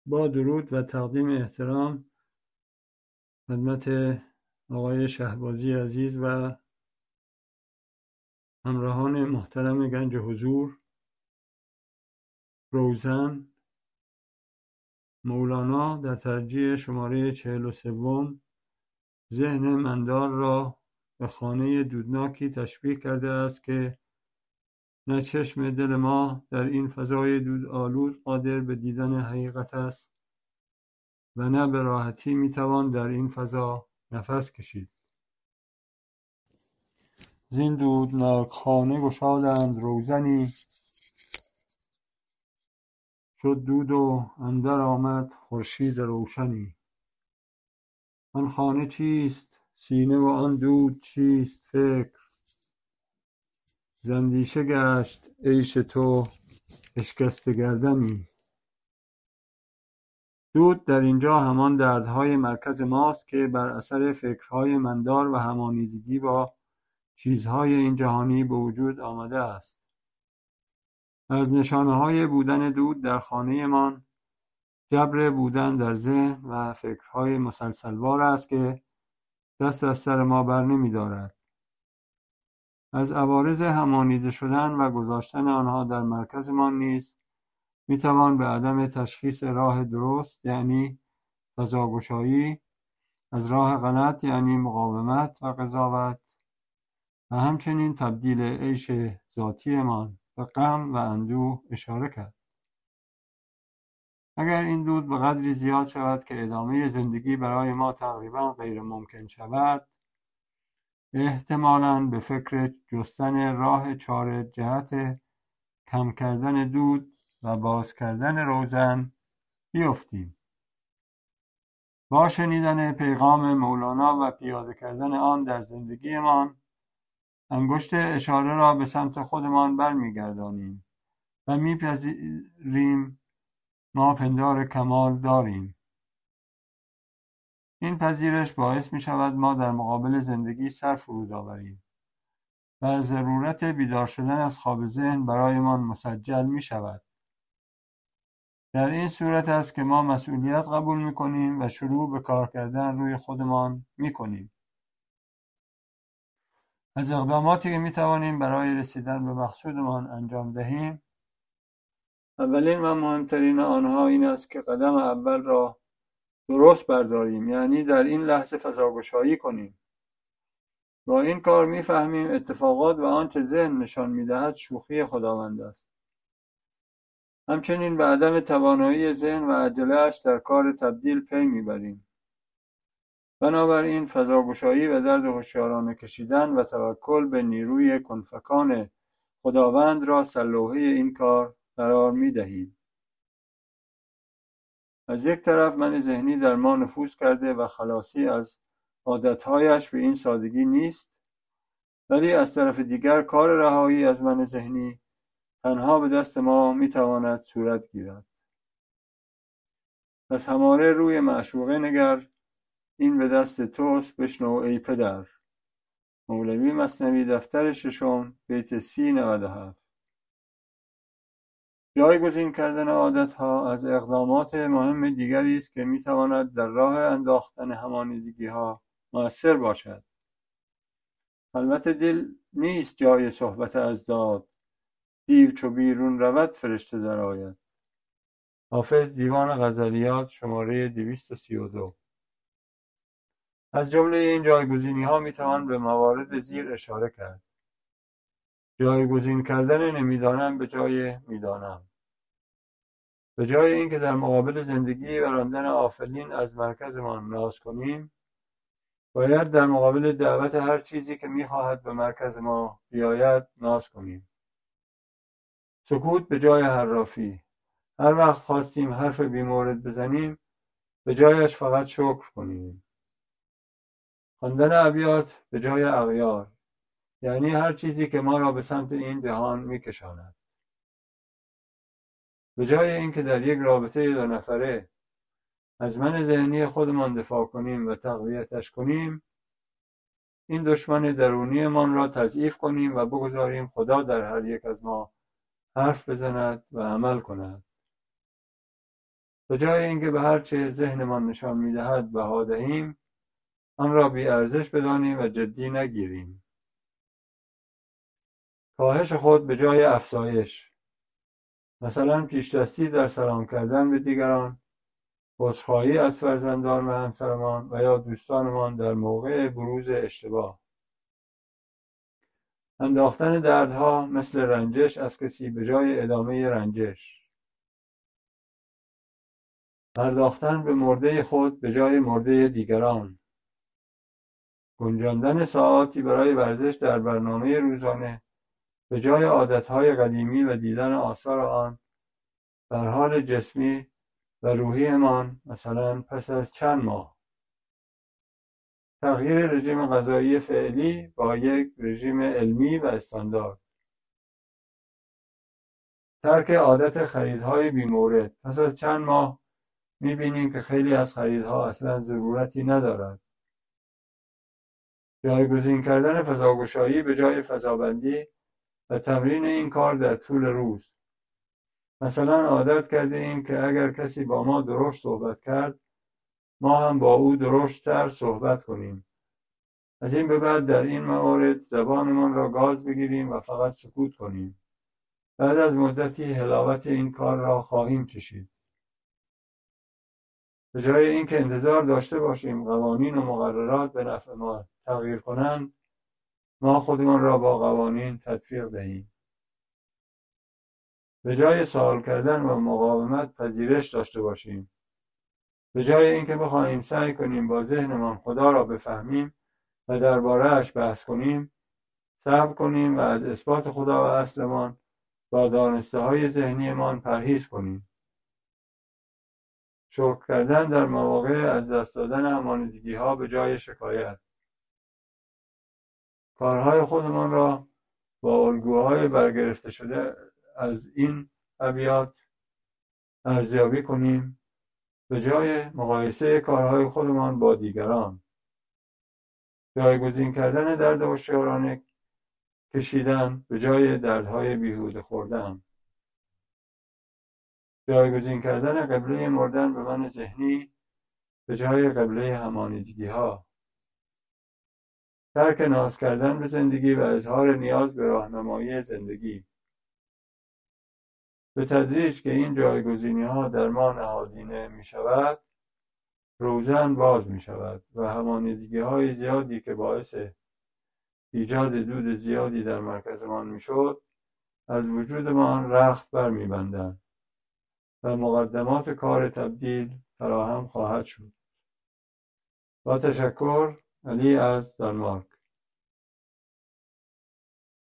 با درود و تقدیم احترام خدمت آقای شهبازی عزیز و همراهان محترم گنج حضور، روزن مولانا در ترجیع شماره 43 ذهن مندار را به خانه دودناکی تشبیه کرده است که نه چشم دل ما در این فضای دودآلود قادر به دیدن حقیقت است و نه به راحتی میتوان در این فضا نفس کشید. زین دودناک خانه گشادند روزنی، شد دود و اندر آمد خورشید روشنی. آن خانه چیست سینه و آن دود چیست فکر، ز اندیشه گشت عیش تو اشکسته گردنی. دود در اینجا همان دردهای مرکز ماست که بر اثر فکرهای مندار و همانیدگی با چیزهای این جهانی به وجود آمده است. از نشانه‌های بودن دود در خانه‌مان جبر بودن در ذهن و فکرهای مسلسلوار است که دست از سر ما بر نمی‌دارد. از عوارض همانیده شدن و گذاشتن آنها در مرکزمان نیز میتوان به عدم تشخیص راه درست یعنی فضاگشایی از راه غلط یعنی مقاومت و قضاوت و همچنین تبدیل عیش ذاتیمان به غم و اندوه اشاره کرد. اگر این دود به قدری زیاد شود که ادامه زندگی برای ما تقریبا غیر ممکن شود، احتمالاً به فکر جستن راه چاره جهت کم کردن دود و باز کردن روزن بیفتیم. با شنیدن پیغام مولانا و پیاده کردن آن در زندگیمان، انگشت اشاره را به سمت خودمان برمیگردانیم و میپذیریم ما پندار کمال داریم. این پذیرش باعث می شود ما در مقابل زندگی سر فرود آوریم و ضرورت بیدار شدن از خواب ذهن برایمان مسجل می شود. در این صورت است که ما مسئولیت قبول می کنیم و شروع به کار کردن روی خودمان می کنیم. از اقداماتی که می توانیم برای رسیدن به مقصودمان انجام دهیم، اولین و مهمترین آنها این است که قدم اول را درست برداریم، یعنی در این لحظه فضاگشایی کنیم. با این کار می‌فهمیم اتفاقات و آنچه ذهن نشان می‌دهد شوخی خداوند است. همچنین به عدم توانایی ذهن و عجله‌اش در کار تبدیل پی می‌بریم. بنابراین فضاگشایی و درد هوشیارانه کشیدن و توکل به نیروی کنفکان خداوند را سرلوحه این کار قرار می‌دهیم. از یک طرف من ذهنی در ما نفوذ کرده و خلاصی از عادتهایش به این سادگی نیست، ولی از طرف دیگر کار رهایی از من ذهنی تنها به دست ما میتواند صورت گیرد. پس هماره روی معشوقه نگر، این به دست توست بشنو ای پدر. مولوی مثنوی دفتر 6 بیت 30-97. جایگزین کردن عادتها از اقدامات مهم دیگری است که میتواند در راه انداختن همانیدگی‌ها مؤثر باشد. خلوت دل نیست جای صحبت اضداد، دیو چو بیرون رود فرشته درآید. حافظ دیوان غزلیات شماره 232. از جمله این جایگزینی‌ها میتوان به موارد زیر اشاره کرد. جایگزین کردن نمیدانم به جای میدانم. به جای اینکه در مقابل زندگی و راندن آفلین از مرکزمان ناز کنیم، باید در مقابل دعوت هر چیزی که میخواهد به مرکز ما بیاید ناز کنیم. سکوت به جای حرافی. هر وقت خواستیم حرف بیمورد بزنیم، به جایش فقط شکر کنیم. خواندن ابیات به جای اغیار، یعنی هر چیزی که ما را به سمت این جهان میکشاند. به جای اینکه در یک رابطه 2 نفره از من ذهنی خودمان دفاع کنیم و تقویتش کنیم، این دشمن درونی من را تضعیف کنیم و بگذاریم خدا در هر یک از ما حرف بزند و عمل کند. به جای اینکه به هر چه ذهنمان نشان می‌دهد بها دهیم، آن را بی‌ارزش بدانیم و جدی نگیریم. کاهش خود به جای افزایش، مثلا پیشدستی در سلام کردن به دیگران، عذرخواهی از فرزندان و همسرمان و یا دوستانمان در موقع بروز اشتباه. انداختن دردها مثل رنجش از کسی به جای ادامه رنجش. پرداختن به مرده خود به جای مرده دیگران. گنجاندن ساعاتی برای ورزش در برنامه روزانه به جای عادتهای قدیمی و دیدن آثار آن بر حال جسمی و روحیمان، مثلا پس از چند ماه. تغییر رژیم غذایی فعلی با یک رژیم علمی و استاندارد. ترک عادت خریدهای بی‌مورد. پس از چند ماه می‌بینیم که خیلی از خریدها اصلا ضرورتی ندارد. جایگزین کردن فضاگشایی به جای فضابندی و تمرین این کار در طول روز. مثلا عادت کرده ایم که اگر کسی با ما درشت صحبت کرد، ما هم با او درشت‌تر صحبت کنیم. از این به بعد در این موارد زبانمان را گاز بگیریم و فقط سکوت کنیم. بعد از مدتی حلاوت این کار را خواهیم چشید. به جای اینکه انتظار داشته باشیم قوانین و مقررات به نفع ما تغییر کنند، ما خودمان را با قوانین تطبیق دهیم. به جای سوال کردن و مقاومت پذیرش داشته باشیم. به جای اینکه بخواهیم سعی کنیم با ذهنمان خدا را بفهمیم و درباره‌اش بحث کنیم، صبر کنیم و از اثبات خدا و اصلمان با دانسته‌های ذهنیمان پرهیز کنیم. شکر کردن در مواقع از دست دادن همانندگی‌ها به جای شکایت. کارهای خودمان را با الگوهای برگرفته شده از این ابیات ارزیابی کنیم به جای مقایسه کارهای خودمان با دیگران. جایگزین کردن درد هوشیارانه کشیدن به جای دردهای بیهوده خوردن. جایگزین کردن قبله مردن به من ذهنی به جای قبله همانندگی‌ها. ترک ناز کردن به زندگی و اظهار نیاز به راهنمایی زندگی. به تدریج که این جایگزینی‌ها در ما نهادینه می‌شود، روزن باز می‌شود و همانندگی‌های زیادی که باعث ایجاد دود زیادی در مرکزمان می‌شد، از وجودمان رخت برمی‌بندند و مقدمات کار تبدیل فراهم خواهد شد. با تشکر، علی از دانمارک.